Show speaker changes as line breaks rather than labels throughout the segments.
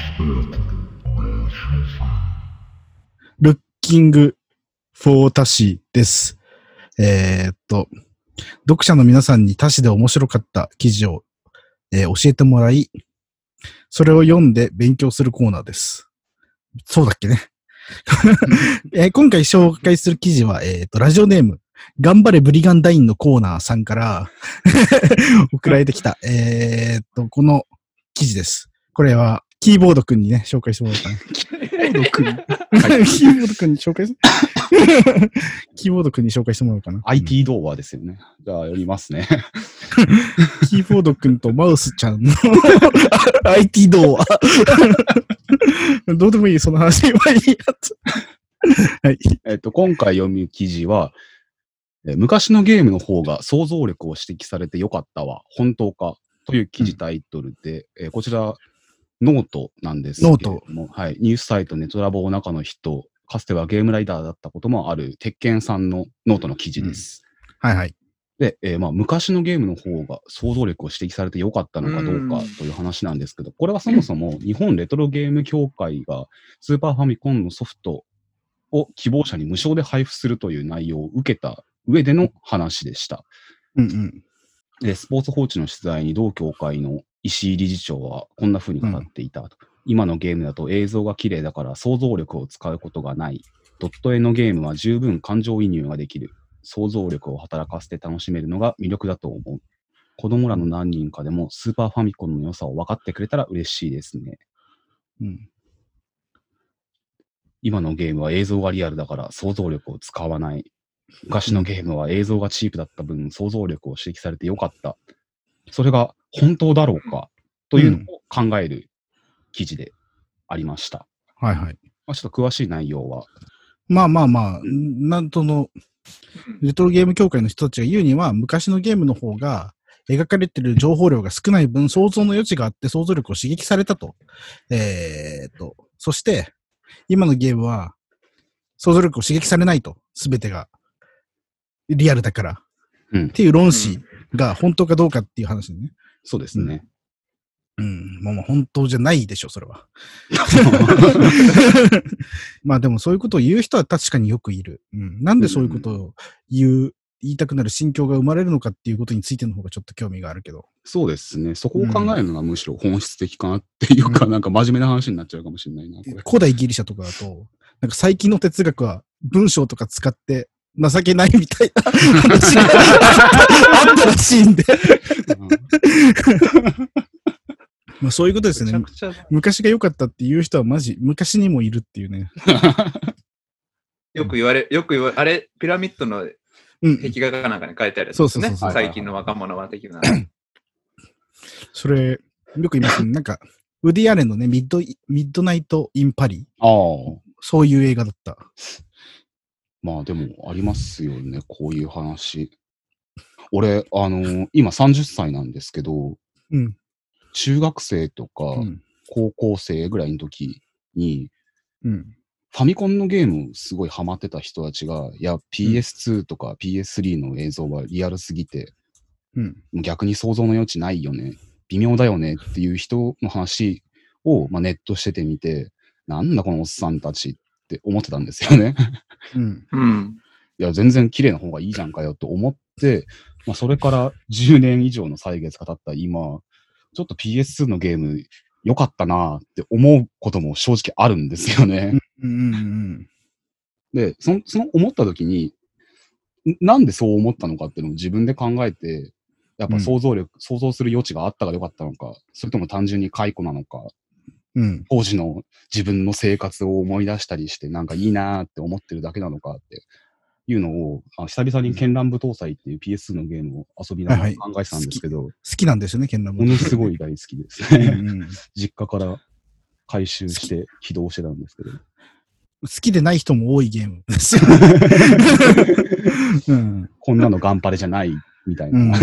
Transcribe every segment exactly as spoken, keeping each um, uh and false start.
ルッキングフォータシです。えー、っと、読者の皆さんに他誌で面白かった記事を、えー、教えてもらい、それを読んで勉強するコーナーです。そうだっけね。えー、今回紹介する記事は、えー、っと、ラジオネーム、頑張れブリガンダインのコーナーさんから送られてきた、えー、っと、この記事です。これは、キーボードくんにね、紹介してもらおうかな。キーボードくんキーボードくんに紹介すキーボードくんに紹介してもらおうかな。
アイティー 動画ですよね。じゃあ、読みますね。
キーボードくんとマウスちゃんのアイティー 動画。どうでもいい、その話はいいやつ。はい。
えっと、今回読む記事は、昔のゲームの方が想像力を指摘されてよかったわ、本当かという記事タイトルで、うん、えー、こちら、ノートなんですけれども、はい、ニュースサイトネトラボの中の人、かつてはゲームライダーだったこともある鉄拳さんのノートの記事です。
うん、はいはい。
で、えーまあ、昔のゲームの方が想像力を指摘されてよかったのかどうかという話なんですけど、これはそもそも日本レトロゲーム協会がスーパーファミコンのソフトを希望者に無償で配布するという内容を受けた上での話でした。
うんうん、
でスポーツ報知の取材に同協会の石井理事長はこんな風に語っていたと、うん、今のゲームだと映像が綺麗だから想像力を使うことがない。ドット絵のゲームは十分感情移入ができる。想像力を働かせて楽しめるのが魅力だと思う。子供らの何人かでもスーパーファミコンの良さを分かってくれたら嬉しいですね。うん、今のゲームは映像がリアルだから想像力を使わない。昔のゲームは映像がチープだった分、想像力を指摘されてよかった。それが本当だろうかというのを考える記事でありました。
うん、はいはい。
まあ、ちょっと詳しい内容は。
まあまあまあ、なんとの、レトロゲーム協会の人たちが言うには、昔のゲームの方が描かれている情報量が少ない分、想像の余地があって想像力を刺激されたと。えー、っと、そして、今のゲームは想像力を刺激されないと。すべてが。リアルだから、うん、っていう論旨が本当かどうかっていう話ね。
そうですね。
うん。もう、まあ、本当じゃないでしょ、それは。まあでもそういうことを言う人は確かによくいる。うん。なんでそういうことを言う、うん、言いたくなる心境が生まれるのかっていうことについての方がちょっと興味があるけど。
そうですね。そこを考えるのがむしろ本質的かなっていうか、うん、なんか真面目な話になっちゃうかもしれないな。これ
古代ギリシャとかだと、なんか最近の哲学は文章とか使って、情けないみたいな話があったらしいんでまあそういうことですね。昔が良かったっていう人はマジ、昔にもいるっていうね。
よく言われ、よく言われ、あれ、ピラミッドの壁画かなんかに書いてあるやつですね。最近の若者は的な。
それ、よく言いますね。なんか、ウディアレンのね、ミッド、ミッドナイト・イン・パリ。
ああ。
そういう映画だった。
まあでもありますよね、こういう話。俺、あのー、今さんじゅっさいなんですけど、
うん、
中学生とか高校生ぐらいの時に、
うん、
ファミコンのゲームすごいハマってた人たちが、いや、ピーエスツー とか ピーエススリー の映像はリアルすぎて、
うん、
逆に想像の余地ないよね、微妙だよねっていう人の話を、まあ、ネットしててみて、なんだこのおっさんたちって思ってたんですよね。
うん
うん、
いや、全然綺麗な方がいいじゃんかよと思って、まあ、それからじゅうねん以上の歳月が経った今、ちょっと ピーエスツー のゲーム良かったなって思うことも正直あるんですよね。
うんうんうん、
で、その、その思った時に、なんでそう思ったのかっていうのを自分で考えて、やっぱ想像力、うん、想像する余地があったから良かったのか、それとも単純に解雇なのか、
うん、
当時の自分の生活を思い出したりして、なんかいいなーって思ってるだけなのかっていうのを、あ久々に絢爛舞踏祭っていう ピーエスツー のゲームを遊びながら考えてたんですけど、はいはい、
好き、好きなんですよね、絢爛
舞踏祭。ものすごい大好きですね。うん、実家から回収して起動してたんですけど。
好きでない人も多いゲームですよ、
うん、こんなのガンパレじゃないみたいな、うん、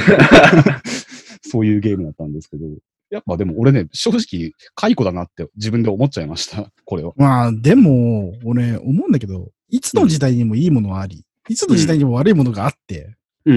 そういうゲームだったんですけど、やっぱでも俺ね、正直解雇だなって自分で思っちゃいました、これは。
まあでも、俺思うんだけど、いつの時代にもいいものはあり、うん、いつの時代にも悪いものがあって、
うん、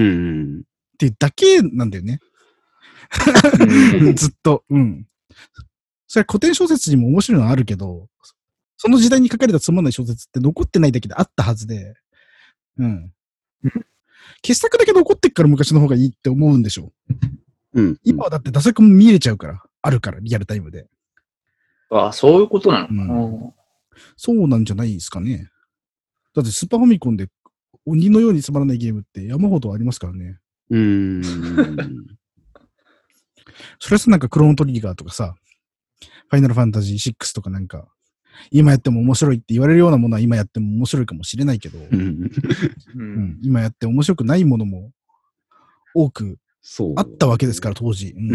っていうだけなんだよね。ずっと、うん。 それは古典小説にも面白いのはあるけど、その時代に書かれたつまんない小説って残ってないだけであったはずで、うん。傑作だけ残ってっから昔の方がいいって思うんでしょ
う。うん。
今はだって打作も見れちゃうから、あるから、リアルタイムで。
ああ、そういうことなのかな、
うん、そうなんじゃないですかね。だってスーパーファミコンで鬼のようにつまらないゲームって山ほどありますからね。
うーん。
それはさ、なんかクロノトリガーとかさ、ファイナルファンタジーシックスとかなんか、今やっても面白いって言われるようなものは今やっても面白いかもしれないけど、
うん
うん、今やって面白くないものも多くあったわけですから、当時。うん。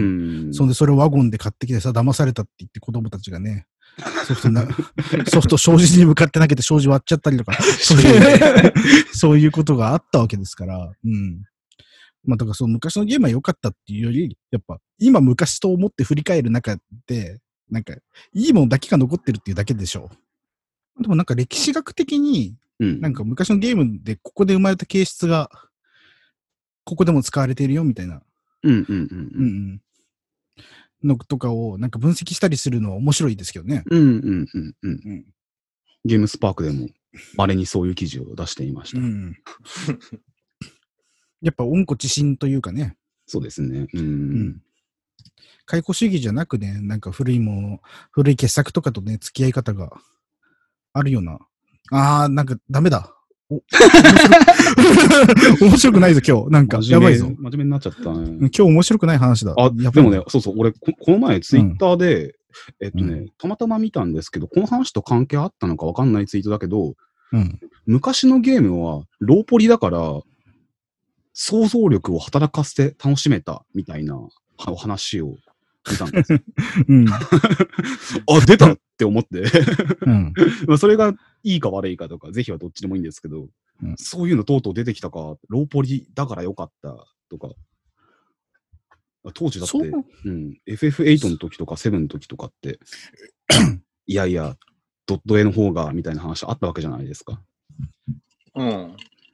そんでそれをワゴンで買ってきてさ、騙されたって言って子供たちがね、ソフトな、ソフト障子に向かって投げて障子割っちゃったりとか、そういう、そういうことがあったわけですから、うん。まあ、だからその昔のゲームは良かったっていうより、やっぱ今昔と思って振り返る中で、なんか、いいものだけが残ってるっていうだけでしょう。でもなんか歴史学的に、なんか昔のゲームでここで生まれた形質が、ここでも使われているよみたいな。
うんうんうん。うんうん。
のとかをなんか分析したりするのは面白いですけどね。
うんうんうんうん。うん、ゲームスパークでも稀にそういう記事を出していました。うん、
やっぱ温故知新というかね。
そうですね。うん。うん
解雇主義じゃなくね、なんか古いもの、古い傑作とかとね、付き合い方があるような。あー、なんかダメだ。お面白くないぞ、今日。なんか、やばいぞ。
真面目になっちゃったね。
今日面白くない話だ。
あ、でもね、そうそう、俺、こ, この前ツイッターで、うん、えっとね、うん、たまたま見たんですけど、この話と関係あったのかわかんないツイートだけど、うん、昔のゲームはローポリだから、想像力を働かせて楽しめたみたいなお話を見たんですよ。うん、あ、出たって思って、うん、まあそれがいいか悪いかとか、ぜひはどっちでもいいんですけど、うん、そういうのとうとう出てきたか、ローポリだからよかったとか、当時だって、うん、エフエフエイト の時とかセブンの時とかって、いやいや、ドット絵の方がみたいな話あったわけじゃないですか。
うん。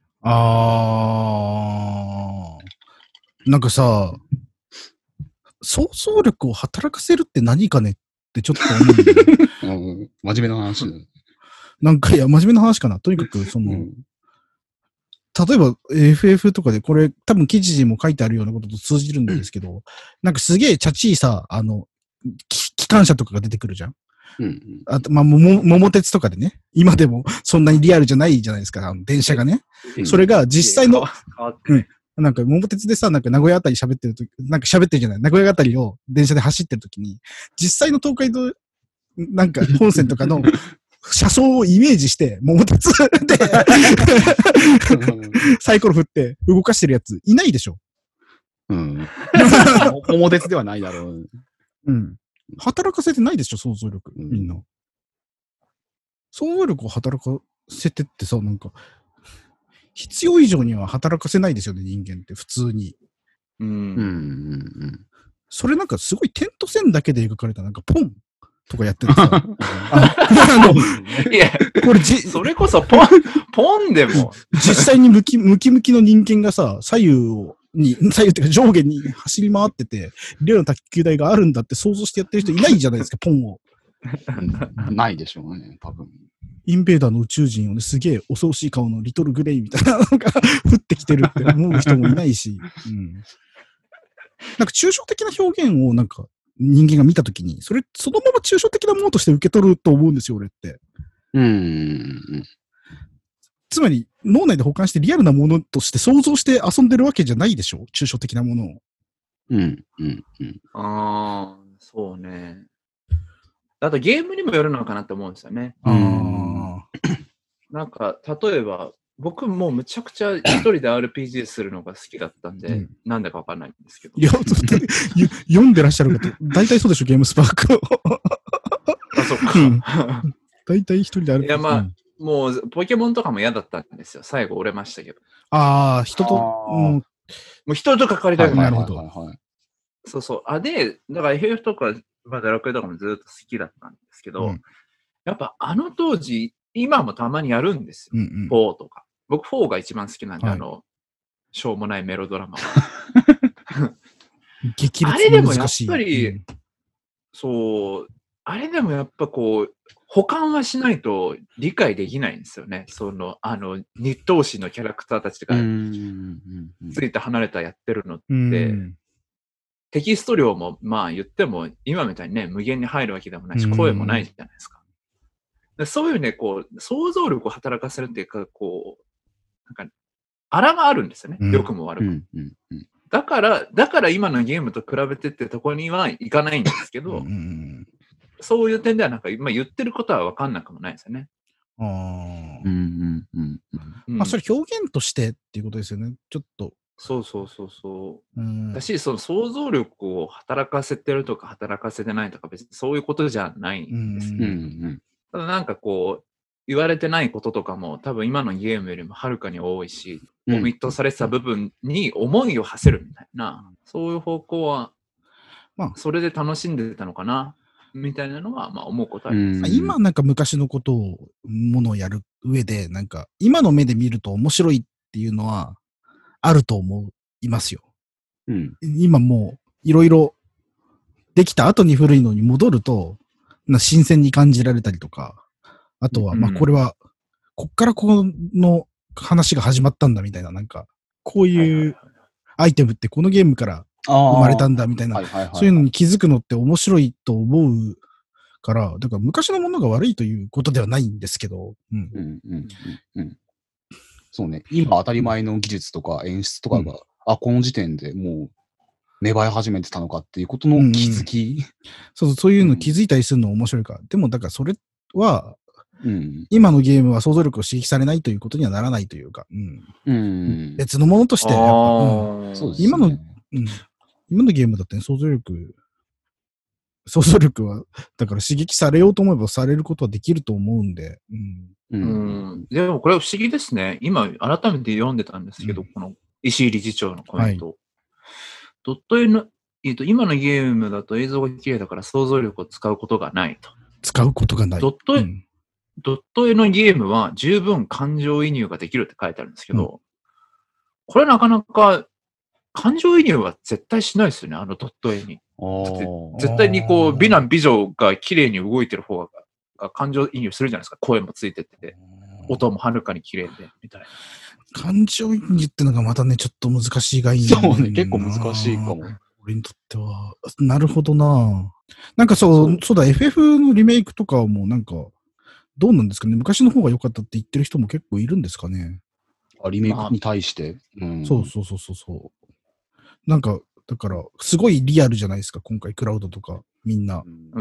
あー、なんかさ、想像力を働かせるって何かねってちょっと思うんだよね。
うん、真面目な話、ね。
なんか、いや、真面目な話かな。とにかく、その、うん、例えば エフエフ とかで、これ多分記事にも書いてあるようなことと通じるんですけど、うん、なんかすげえチャチいさ、あの、機関車とかが出てくるじゃん。うんうん、あと、まあ、もも、桃鉄とかでね、今でもそんなにリアルじゃないじゃないですか、あの電車がね。うん、それが実際の、うん、なんか桃鉄でさ、なんか名古屋あたり喋ってるとき、なんか喋ってるじゃない、名古屋あたりを電車で走ってるときに、実際の東海道、なんか本線とかの車窓をイメージして、桃鉄でサイコロ振って動かしてるやついないでしょ。
うん。桃鉄ではないだろう。
うん。働かせてないでしょ、想像力。みんな。うん、想像力を働かせてってさ、なんか、必要以上には働かせないですよね、人間って、普通に。
うん。うんうんう
ん。それなんかすごい点と線だけで描かれた、なんかポンとかやってるさ。あ
のいや、これじ、それこそポン、ポンでも。
実際にムキムキムキの人間がさ、左右を、に、左右っていうか上下に走り回ってて、例の卓球台があるんだって想像してやってる人いないじゃないですか、ポンを。
ないでしょうね、多分。
インベーダーの宇宙人をね、すげえ恐ろしい顔のリトルグレイみたいなのが降ってきてるって思う人もいないし、うん、なんか抽象的な表現をなんか人間が見たときに、それ、そのまま抽象的なものとして受け取ると思うんですよ、俺って。
うん。
つまり、脳内で保管してリアルなものとして想像して遊んでるわけじゃないでしょ、抽象的なものを。
うん、うん、うん。
ああ、そうね。あとゲームにもよるのかなって思うんですよね。
ああ。
なんか、例えば、僕もうむちゃくちゃ一人で アールピージー するのが好きだったんで、うん、なんでかわかんないんですけど。
いや、読んでらっしゃる方、大体そうでしょ、ゲームスパークを。
あ、そっか。うん、
大体一人で アールピージー。
いや、まあ、もう、ポケモンとかも嫌だったんですよ。最後折れましたけど。
ああ、人と、
もう人と関わりたくない。
なるほど。
そうそう。あ、で、だから エフエフ とか、まあ、ドラクエとかもずっと好きだったんですけど、うん、やっぱあの当時、今もたまにやるんですよ。うんうん、フォーとか。僕フォーが一番好きなんで、はい、あの、しょうもないメロドラマは。
激烈
あれでもやっぱり、うん、そう、 あれでもやっぱこう、保管はしないと理解できないんですよね。その、あの、二等身のキャラクターたちがついて離れたやってるのって、テキスト量もまあ言っても今みたいにね、無限に入るわけでもないし、声もないじゃないですか。でそういうね、こう、想像力を働かせるっていうか、こう、なんか、あらがあるんですよね。良くも悪くも。だから、だから今のゲームと比べてってところにはいかないんですけど、そういう点ではなんか、今言ってることは分かんなくもないですよね。
ああ。うんうんうん。まあ、それ表現としてっていうことですよね。ちょっと。
そうそうそうそう。うん、だし、その想像力を働かせてるとか働かせてないとか別にそういうことじゃないんですね。うんうん、ただなんかこう、言われてないこととかも多分今のゲームよりもはるかに多いし、オミットされてた部分に思いを馳せるみたいな、そういう方向は、まあ、それで楽しんでたのかな。みたいなのは、まあ思うことあります。
今なんか昔のことを、ものをやる上で、なんか、今の目で見ると面白いっていうのは、あると思いますよ。うん、今もう、いろいろ、できた後に古いのに戻ると、な新鮮に感じられたりとか、あとは、うん、まあこれは、こっからこの話が始まったんだみたいな、なんか、こういうアイテムってこのゲームから生まれたんだみたいな、そういうのに気づくのって面白いと思うから、だから昔のものが悪いということではないんですけど、うん。うんうん
うん、そうね、今当たり前の技術とか演出とかが、うん、あ、この時点でもう芽生え始めてたのかっていうことの気づき。うんうん、
そうそう、そういうの気づいたりするの面白いから。うん、でも、だからそれは、うん、今のゲームは想像力を刺激されないということにはならないというか、うんうん、別のものとして、やっぱ、うん、そうですね、今の、うん、今のゲームだって、ね、想像力、想像力は、だから刺激されようと思えばされることはできると思うんで。
うん。うん、でもこれは不思議ですね。今、改めて読んでたんですけど、うん、この石井理事長のコメント。はい、ドット絵の、えっと、今のゲームだと映像が綺麗だから想像力を使うことがないと。
使うことがない。
ドット絵、うん、ドット絵のゲームは十分感情移入ができるって書いてあるんですけど、うん、これなかなか感情移入は絶対しないですよね、あのドット絵に。絶対にこう、美男美女が綺麗に動いてる方がが感情移入するじゃないですか。声もついてて、音もはるかに綺麗で、みたいな。
感情移入ってのがまたね、ちょっと難しい概念。
そうね、結構難しいかも。
俺にとっては。なるほどな。なんかそう、そう、そうだ、エフエフ のリメイクとかもなんか、どうなんですかね。昔の方が良かったって言ってる人も結構いるんですかね。
あ、リメイクに対して、
まあうん、そうそうそうそうそう。なんか、だから、すごいリアルじゃないですか、今回、クラウドとか、みんな。うん、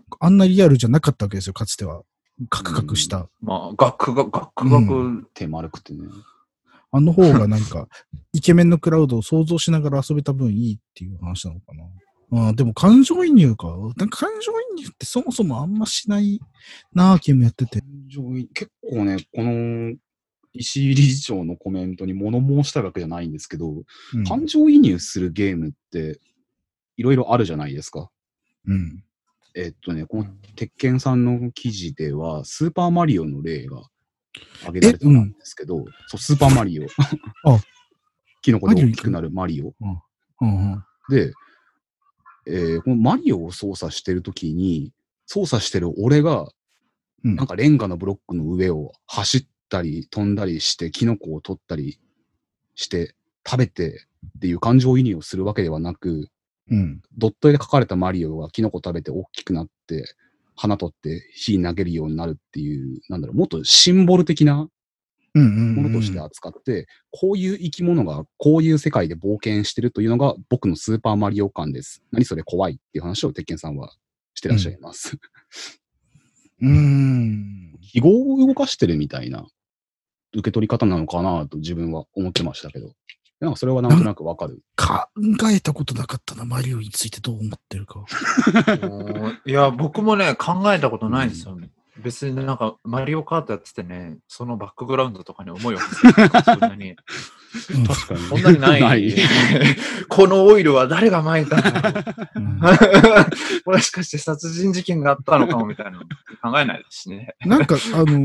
あんなリアルじゃなかったわけですよ、かつては。カクカクした。うん、
まあ、ガクガク、ガクガク。
手丸くてね。
あの方がなんか、イケメンのクラウドを想像しながら遊べた分いいっていう話なのかな。あでも、感情移入か。なんか感情移入ってそもそもあんましないなぁ、ゲームやってて。
結構ね、この、石井理事長のコメントに物申したいわけじゃないんですけど、うん、感情移入するゲームっていろいろあるじゃないですか。うん、えっとね、この鉄拳さんの記事では、スーパーマリオの例が挙げられてたんですけど、うん、そうスーパーマリオ。あキノコで大きくなるマリオ。うんうん、で、えー、このマリオを操作してるときに、操作してる俺が、なんかレンガのブロックの上を走って、たり飛んだりしてキノコを取ったりして食べてっていう感情移入をするわけではなく、うん、ドット絵で描かれたマリオがキノコ食べて大きくなって花取って火投げるようになるっていうなんだろうもっとシンボル的なものとして扱って、こういう生き物がこういう世界で冒険してるというのが僕のスーパーマリオ感です。何それ怖いっていう話を鉄拳さんはしてらっしゃいます。うん、うーん記号を動かしてるみたいな受け取り方なのかなと自分は思ってましたけど、なんかそれはなんとなくわかる。
考えたことなかったな、マリオについてどう思ってるか。
いや、僕もね、考えたことないですよね。うん、別になんか、マリオカートやっててね、そのバックグラウンドとかに思いを馳せるそんなに。
確かに。
そんなにない。ないこのオイルは誰が撒いたのか、うん、もしかして殺人事件があったのかもみたいなの考えないですしね。
なんか、あの、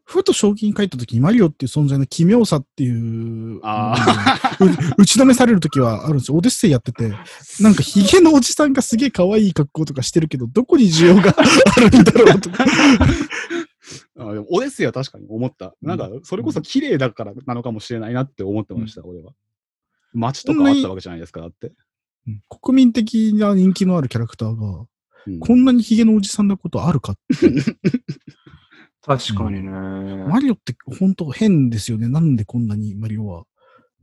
ふと将棋に書いたときにマリオっていう存在の奇妙さっていう、
あ
打ちのめされるときはあるんですよ。オデッセイやってて、なんかヒゲのおじさんがすげえ可愛い格好とかしてるけど、どこに需要があるんだろうとか。
あでもオデッセイは確かに思った。なんか、それこそ綺麗だからなのかもしれないなって思ってました、うん、俺は。街とかあったわけじゃないですか、だって。
うん、国民的な人気のあるキャラクターが、うん、こんなにヒゲのおじさんなことあるかって。
確かにね、うん。
マリオって本当変ですよね。なんでこんなにマリオは。うん。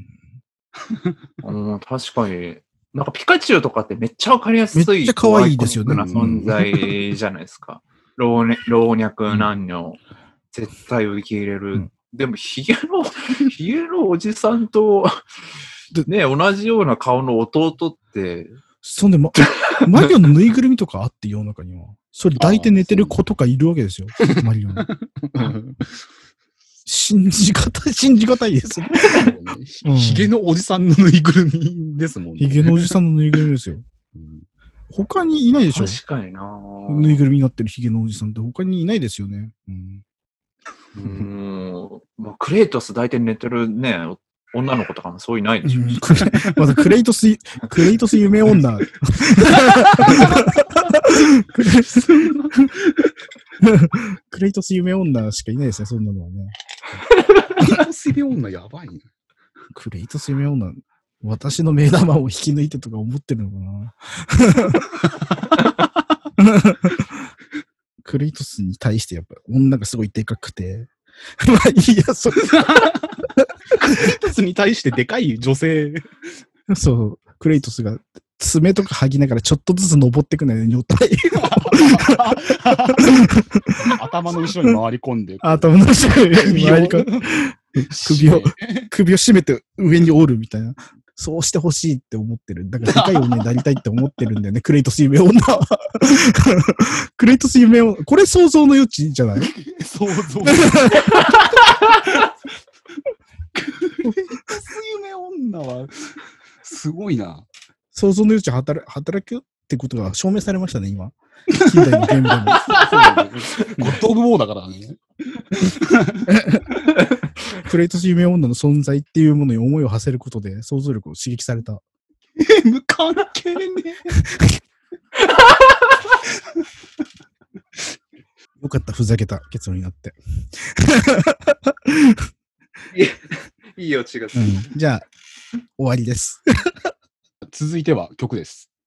うん、確かに。なんかピカチュウとかってめっちゃわかりやすい。
めっちゃ可愛いですよね。
な存在じゃないですか。老, ね、老若男女、絶対受け入れる。うん、でもヒゲの、ヒゲのおじさんと、ね、同じような顔の弟って。
そんで、ま、マリオのぬいぐるみとかあって世の中には。それ抱いて寝てる子とかいるわけですよ。マリオの。信じがたい、信じがたいですね。
ヒゲのおじさんのぬいぐるみですもんね。
ヒゲのおじさんのぬいぐるみですよ。うん、他にいないでしょ。
確かにな。
ぬいぐるみになってるヒゲのおじさんって他にいないですよね。うん。
うーんまあ、クレイトス抱いて寝てるね、女の子とかもそういないでしょう、ね。
まだクレイトス、クレイトス夢女。クレイトス夢女しかいないですね、そんなのはね。
クレイトス夢女やばいね。
クレイトス夢女、私の目玉を引き抜いてとか思ってるのかな。クレイトスに対してやっぱ女がすごいでかくて。まあいいや、それ。ク
レイトスに対してでかい女性。
そう、クレイトスが爪とか剥ぎながらちょっとずつ登ってくのよ、女体。
頭の後ろに回り込んで。
頭の後ろに回り込んで。首を、首を絞めて上に折るみたいな。そうしてほしいって思ってる。だからでかい女になりたいって思ってるんだよね、クレイトス夢女。クレイトス夢女。これ想像の余地じゃない？
想像。クレイトス夢女は、すごいな。
想像の余地働、働くってことが証明されましたね、今。近代のゲームでも。ゴ
ッドオブウォーだからね。
クレイトス夢女の存在っていうものに思いを馳せることで想像力を刺激された。
え、無関係ね。
よかった、ふざけた結論になって。
いいいいよ、違う、うん。
じゃあ、終わりです。
続いては曲です。